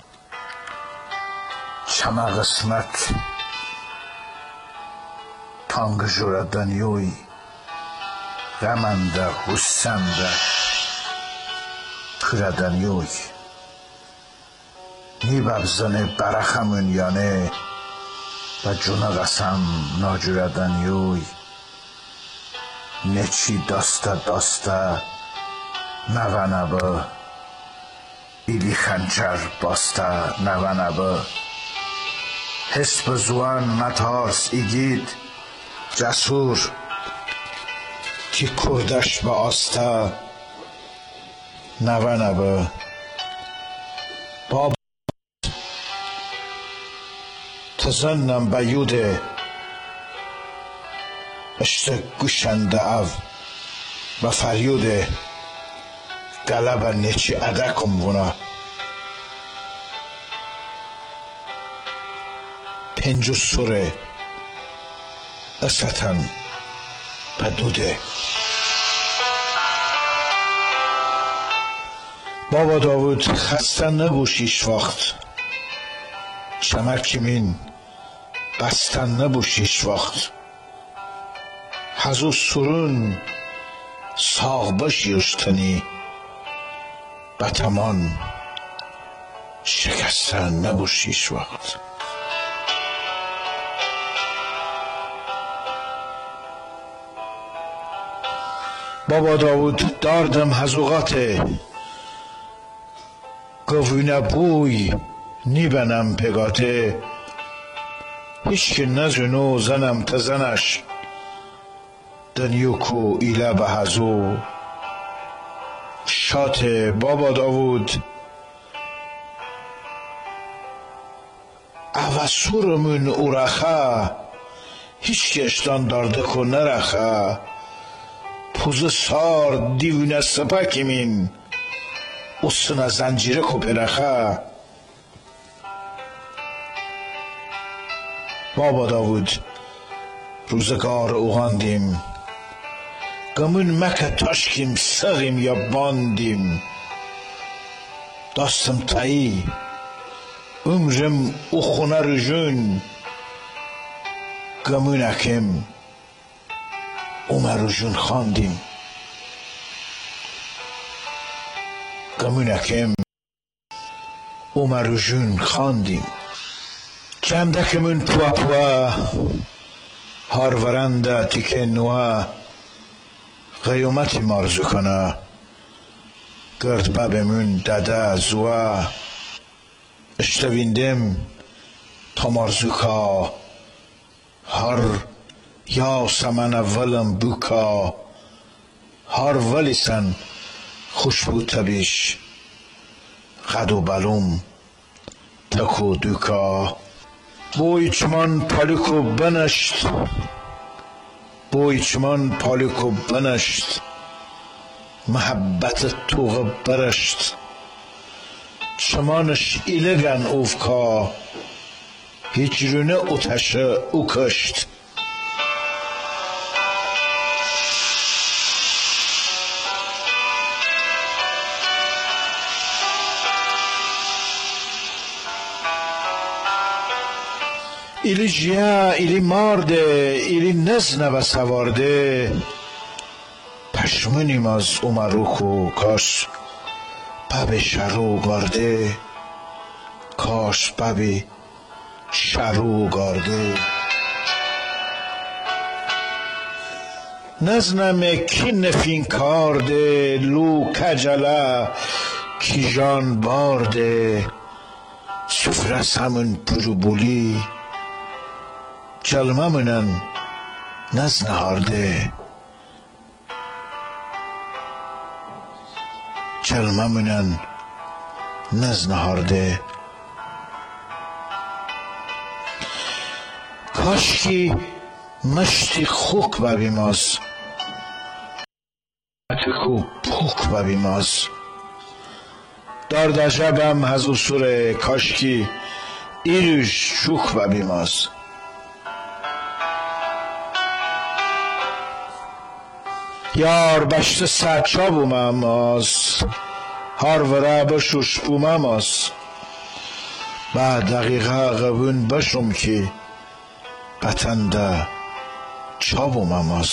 چما قسمت تانگ جوردن یوی غمنده حسنده کردن یوی نی ببزن برخمون یانه و جون قسم ناجوردن یوی نچی داسته داسته نوانبه ایلی خنجر باسته نوانبه حس بزوان متارس ایگید جسور کی کردش با آسته نوانبه باب تزنم بیوده اشت گوشنده او و فریوده گلب نیچی ادکم ونا پنجو سوره استن پدوده بابا داود خسته نبوشیش وقت چمکیمین بستن نبوشیش وقت حزو سرون ساغ باشیشتنی بتمان شکستن نبوشیش وقت. بابا داود داردم حزوقاته گوینه بوی نیبنم پگاته هیچ که نزنو زنم تزنش دنیوکو ایله به حزو شات بابا داود اوسورمون اورخه هیچ که اشتان دارده کن نرخه پوز سار دیوونه سپاکیمین اصنا زنجیره کپرخه. بابا داود روزگار اوغاندیم، گمون مکه تاشکیم سغیم یا باندیم. داستم تایی عمرم او خونه رجون، گمون اکم اومه رجون خاندیم. گمون اکم اومه رجون خاندیم. چندکمون پوا پوا هارورنده تیکه نوه قیومتی مارزو کنه. گرد ببمون داده زوه اشتویندم تا مارزو که هر یا سمن اولم بوکا. هر ولیسن خوشبو تبیش قد و بلوم تکو دوکا. بوی چمان پالیکو بنشت، بوی چمان پالیکو بنشت، محبت توغ برشت. چمانش ایلگن اوفکا، هیچ رونه اتشه او کشت. ایلی جیا ایلی مارده ایلی نزنه و سوارده. پشمونیم از اومروخو کاش پب شرو گارده. کاش پب شرو گارده. نزنم کی نفین کارده لو کجله کی جان بارده. سفرس همون پرو بولی جلمه منن نزنه هارده. جلمه منن نزنه هارده. کاشکی مشتی خوک ببیماز اتکو پوک ببیماز. دارد جبم هزو سوره کاشکی ایروش شوک ببیماز. یار بشت سرچا بومم از هر وره بشوش بومم از. بعد دقیقه قبون بشم که بطنده چا بومم از.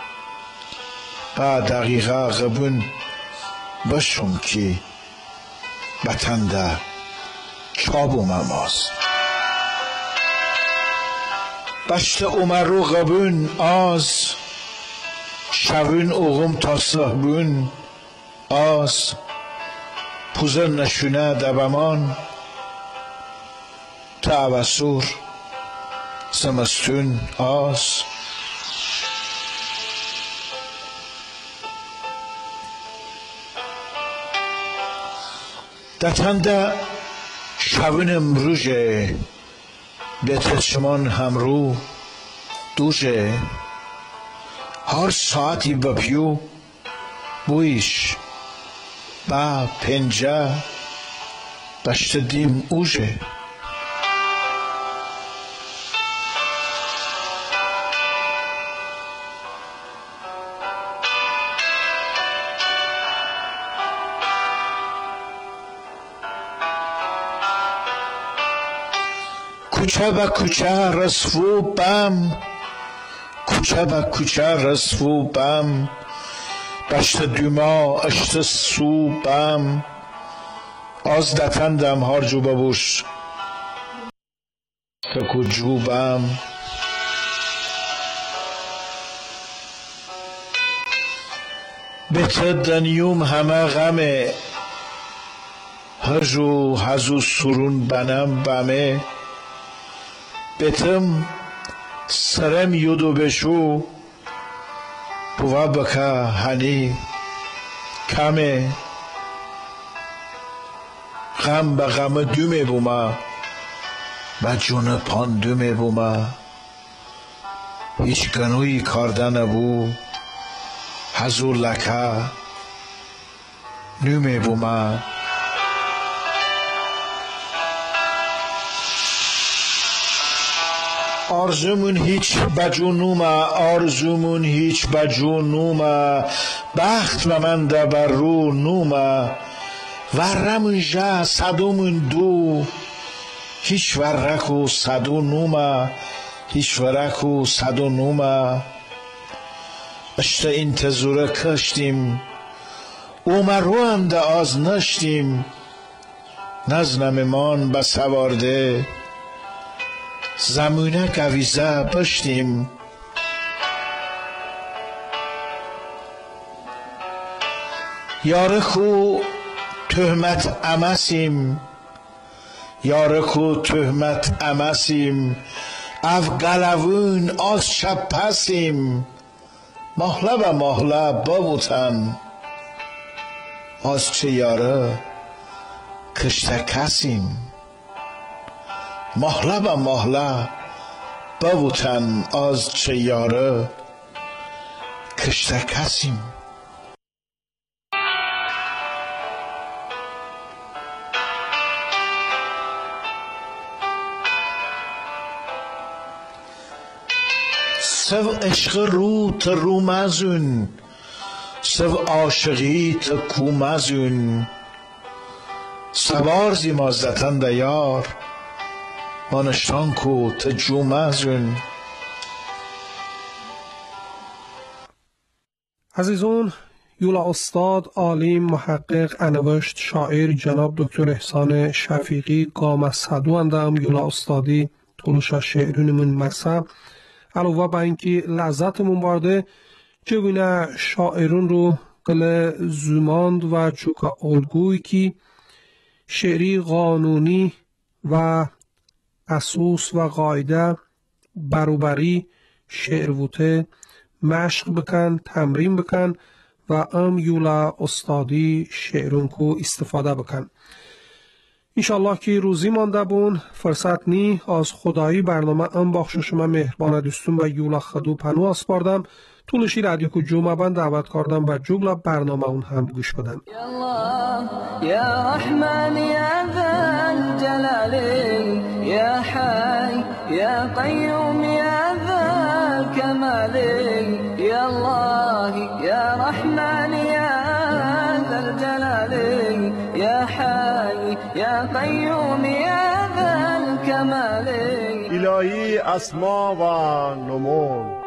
بعد دقیقه قبون بشم که بطنده چا بومم از. بشت عمرو قبون از شوین اوغم تا صحبون آس. پوزر نشونه دبمان تا عوصور زمستون آس. دتنده شوین امروژه بیت چمان همرو دوژه. هر ساعتی بپیو بویش با پنجه بشت دیم اوژه. کوچه با کوچه رسفو بم، کوچه با کوچه رسفو بم. بشت دوما اشت سو بم. از دتندم هر جو ببوش تکو جو بم. بت دنیوم همه غمه هجو هزو سرون بنم بمه. بتم سرم یودو بشو بوا بکا هنی کمه. غم به غم دومه بوما و جون پان دومه بوما. هیچ گنوی کارده نبو حضور لکه نومه بومه آرزومون هیچ بجونومه آرزومون هیچ بجونومه بخت من ده بر رو نومه ورمون جه صدومون دو هیچ ورکو صدو نومه هیچ ورکو صدو نومه اشته انتظوره کشتیم اومرو هم ده آز نشتیم نزنممان بسوارده زمونه قویزه پشتیم یاره خو تهمت امسیم یاره خو تهمت امسیم اف گلوون آز شب پسیم محله و محله بابوتن آز چه یاره کشته کسیم محله و محله بابوتن آز چه یاره کشته کسیم سو عشق رو تا رو مزون سو عاشقی تا کو مزون سوار زی مازدتن دیار مانشتان کو تا جو مزون. عزیزان، یولا استاد عالم محقق انوشت شاعر جناب دکتر احسان شفیقی قام صدو اندام یولا استادی طولش شعرونمون مسا علاوه با اینکه لذتمون برده چگونه شاعرون رو قل زماند و چوکا الگوی که شعری قانونی و اساس و قاعده برابری شعروته مشق بکن تمرین بکن و ام یولا استادی شعرون کو استفاده بکن. انشالله که روزی مانده بون فرصت نی از خدایی برنامه ام بخش شما مهربان دوستون و یولا خدو پنو اسپاردم طولشی رادیو کو جمعه بند دعوت کردم و جگلا برنامه اون هم گوش بدن. یا رحمان یا ذا الجلال یا حی یا قیوم یا ذا الکمال یا الله یا رحمان یا ذا الجلال یا حی یا قیوم یا ذا الکمال. الهی اسما و نمون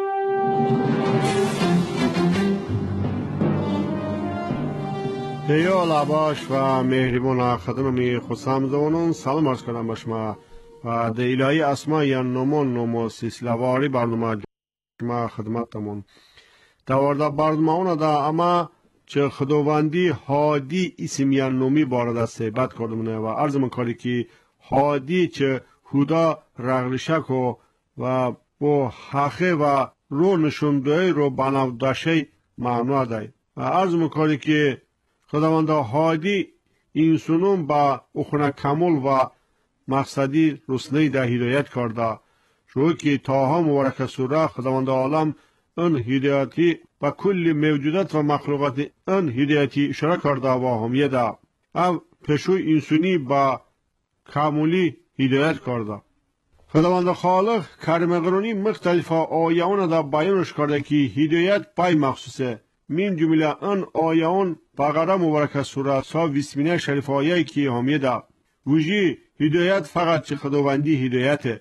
دیو لباش و مهربان خدمه خسام زونون سلام عرض کنم به شما و دی الهی اسما یا نمون نمو سیسلواری برنامه شما خدمتمون دوارده برنامه اون دا اما چه خداوندی هادی اسم یا نومی بارد صحبت کردمونه و عرض مکاری که هادی چه هودا رغلشک و و با حقه و رو نشونده رو بناودشه معنی دای و عرض مکاری که خداوند هادی انسانون با اخونه کمال و مقصدی رسنی ده هدایت کرده شو که تاها مبارک سوره خداوند عالم ان هدایتی و کل موجودات و مخلوقات ان هدایتی اشاره کرده و همیه ده او پشوی انسانی با کاملی هدایت کرده. خداوند خالق کریم قرونی مختلف آیان دا بیانش کرده که هدایت بای مخصوصه من جمله ان آیان بقره مبارک سوره سا ویسمینه شریف آیه که همیه ده وجی هدایت فقط چه خداوندی هدایته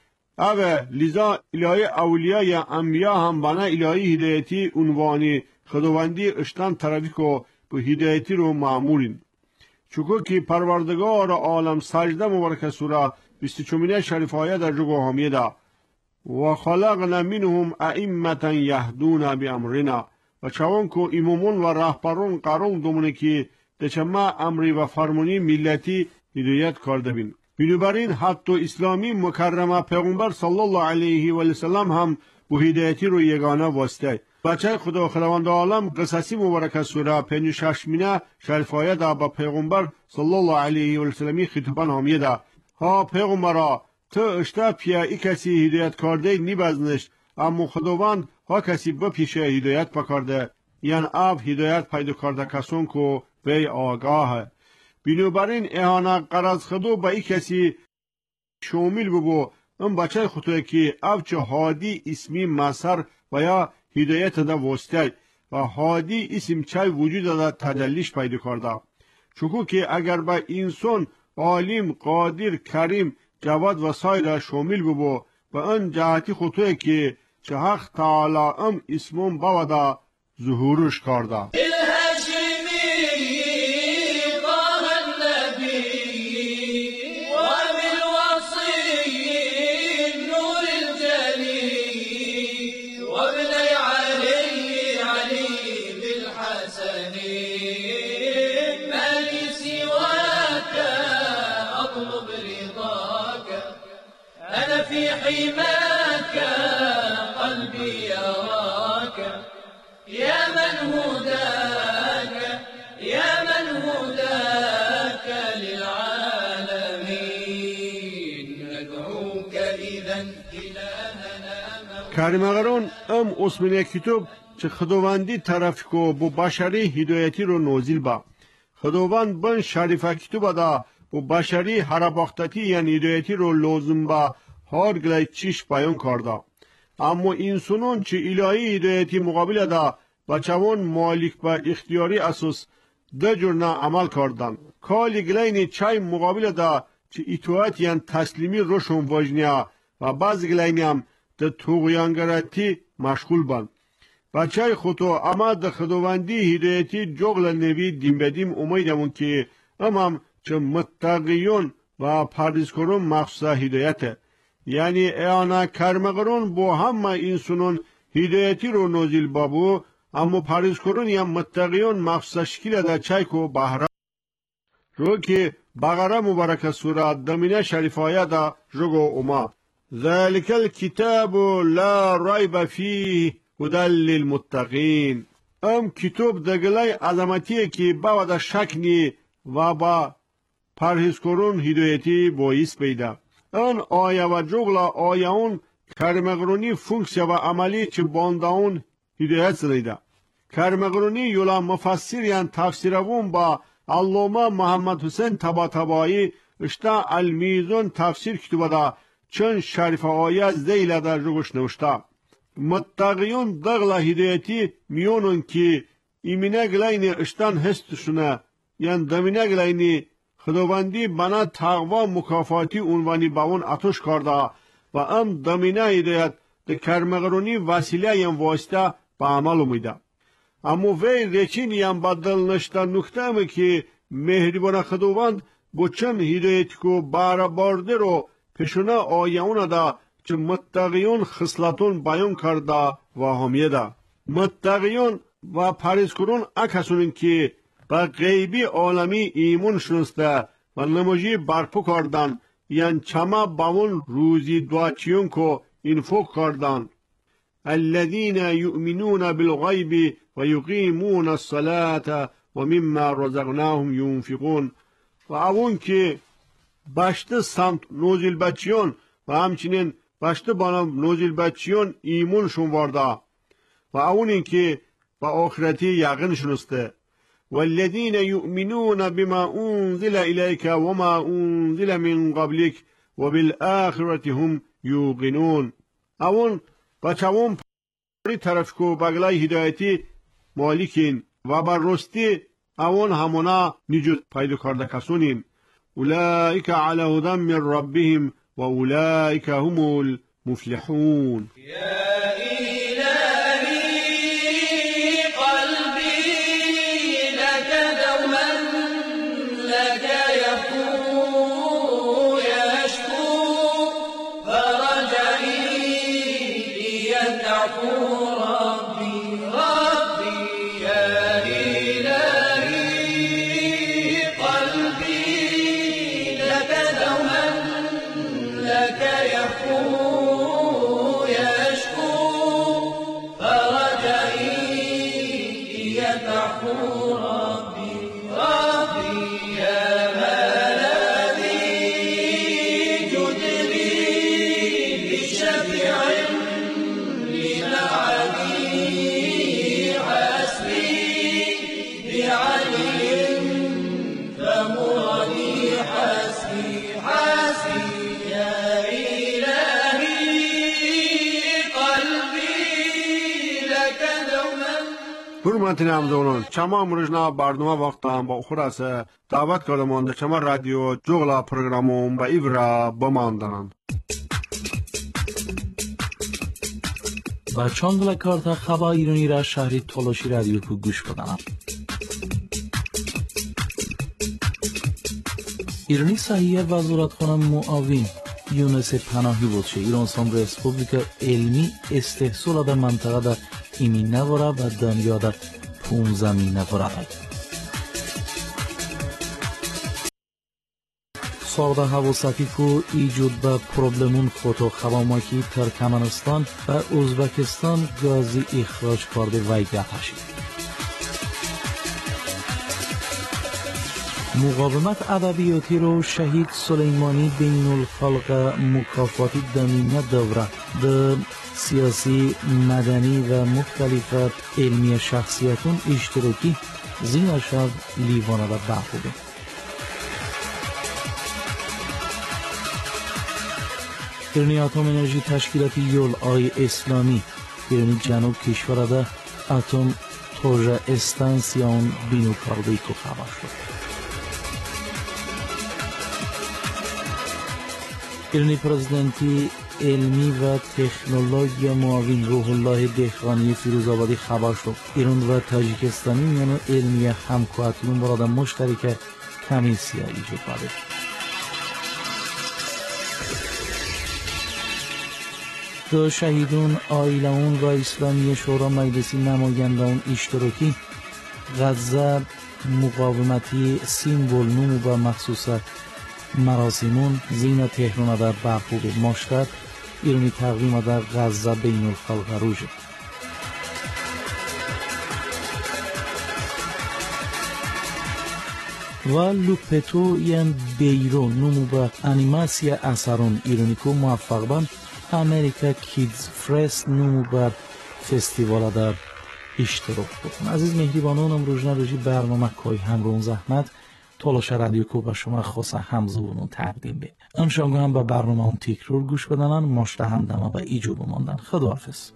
اوه لذا الهی اولیاء یا انبیاء هم بنا الهی هدایتی عنوانی خداوندی اشتن طرفی و به هدایتی رو معمولین چون که پروردگار عالم سجده مبارک سوره بیست و چهارمینه شریف آیه در جگو همیه ده و خلقنا منهم ائمة یهدون بامرنا و چون که امامان و رهبران قرار دومونه که دچما امری و فرمانی ملتی هدایت کرده بین. بنابراین حتی اسلامی مکرمه پیغمبر صلی الله علیه و سلم هم به هدایتی رو یگانه واسطه. بچه خدا خداوند عالم قصصی مبارک سوره پنج و ششمینه شریف آیه ده با پیغمبر صلی الله علیه و سلمی خطبان همیه ده ها پیغمبرا تو اشتا پیا ای کسی هدایت کرده نی بزنش اما خداوند ها کسی با پیشه هدایت پکرده یعنی آب هدایت پیدا کرده کسون که وی آگاه. بنابراین اهانه قرض خدو به ای کسی شامل ببو ام بچه خطوی که آب چه هادی اسمی مصر و یا هدایت دا وسته و هادی اسم چای وجود دا تجلیش پیدا کرده. چکو که اگر با انسان عالم، قادر، کریم، جواد و سایر شامل ببو و ان جهتی خطوی که چه حق تعالی ام اسمون باودا ظهورش کرده. في حماك قلبي يراك يا من هداك يا من هداك للعالمين ندعوك إذا إلهنا. کریمغران ام اسمینه کتاب چه خداوندی طرف کو بو بشری هدایتی رو نازل با خداوند بن شریفه کتاب دا بو بشری هرباختتی یعنی هدایتی رو لازم با هر گلای چیش بیان کرده. اما انسانون چه الهی هدایتی مقابل دا بچوان مالک با اختیاری اساس ده جور عمل کردن. کالی گلاینی چای مقابل دا چه اطاعت یعنی تسلیمی روشون وجنیا و بعض گلاینی هم ده توغیانگراتی مشغول بند. بچه خودو اما ده خداوندی هدایتی جغل نبی دیم بدیم امیدمون که امام چه متقیون و پردیزکارون مخصوص هدایته. یعنی اعانه کرمگرون با همه انسانون هدایتی رو نازل بابو اما پرهیزکارون یا متقیون مخصوص شکل در چایکو بهره رو که بقره مبارک سوره دمینه شریف آیه دا رگو اوما ذلك الكتاب لا ریب فیه هدی للمتقین. ام کتاب دگلای عظمتیه که با شک نی و با پرهیزکارون هدایتی باعث پیدا. ان آیه و جغلا آیه اون کرمگرونی فونکسیا و عملی چه بانداون هدایت زلیده. کرمگرونی یولا مفسر یعن تفسیرون با علامه محمد حسین تبا تبایی اشتا المیزون تفسیر کتوبه دا چند شریف آیه زیل در جگوش نوشتا. متقیون دغلا هدایتی میونون که ایمینه گلین اشتان هستشونه یعن دمینه گلینی خداوندی بنا تقوا مکافاتی عنوانی با اون اتش کرده و ام دمینه هدایت ده کرمگرونی وسیله یم واسطه با عمل امیده. اما وی ریچین یم بدل نشته نکته همه که مهربان خداوند با چند هدایت که بار بارده رو پیشونه آیونه دا چه متقیون خصلتون بیان کرده و همیه ده. متقیون و پرهیزکارون اکسونین که با غیبی عالمی ایمون شنسته و نموجی برپو کردن یعنی چما باون روزی دواچیون کو انفوق کردن. الذين يؤمنون بالغیب و یقیمون الصلاة و مما رزقناهم ينفقون. و اون که بشت سمت نوزیل بچیون و همچنین بشت بانم نوزیل بچیون ایمون شون وارده و اون این که با آخرتی یقین شنسته. والذين يؤمنون بما أنزل إليك وما أنزل من قبلك وبالآخرة هم يوقنون. اون بچه‌ون پری طرف کو بغلای هدایتی مالکین و بر راستی اون همونا نجات پیدا کرده کسونین. اولئک علی هدی من ربهم و اولئک هم المفلحون. شفيع لمعاني حسبي دوما Hürmetli hamdolun, çama mürüjna barnuma vaktan ba uxurası davet kalamonda çama radyo jogla programım ba ivra bamandanan. و چانگل کارتا خبا ایرانی را شهری تلاشی رادیو کو گوش بدنم. ایرانی صحیح وزارت خانه معاون یونس پناهی بود که ایران سام ریسپوبلیکا علمی استحصال در منطقه در ایمی نواره و دنیا در پونزمی نواره. ساخت هواسکی کو ایجاد به پروبلمون خودو خواماکی ترکمنستان و ازبکستان گازی اخراج کرده و گفتشید. مقاومت ادبیاتی رو شهید سلیمانی بین الخلق مکافاتی دمینه دوره به سیاسی، مدنی و مختلف علمی شخصیتون اشتراکی زین شب لیوانه و بحبوبه. ایرانی اتم انرژی تشکیلات یول آی اسلامی ایرانی جنوب کشور ده اتم توجه استانسیون بینو کرده که خبر شد. ایرانی پرزیدنتی علمی و تکنولوژی معاون روح الله دهقانی فیروزآبادی خبر شد. ایران و تاجیکستانی میان علمی همکارتون برای مشترک کمیسیا ایجاد کرده. دو شهیدون آیلون و اسلامی شورا مجلسی نمایندگان اشتراکی غزه مقاومتی سیمبل نمو و مخصوص مراسمون زین تهران در برخورد مشترک ایرانی تقویم در غزه بین الخلق روز و لوپتو ین بیرون نمو و انیماسیا اثرون ایرانی که موفق بند امریکا کیدز فرست نمو بر فستیوال در اشتراک بکن. عزیز مهریبانانم روزنه روزی برنامه کای همرون زحمت تلاش رادیو کو به شما خاص همزبونون تقدیم به انشاءالله هم به برنامه اون تکرار گوش بدنن مشتهندم و ایجو بماندن. خداحافظ.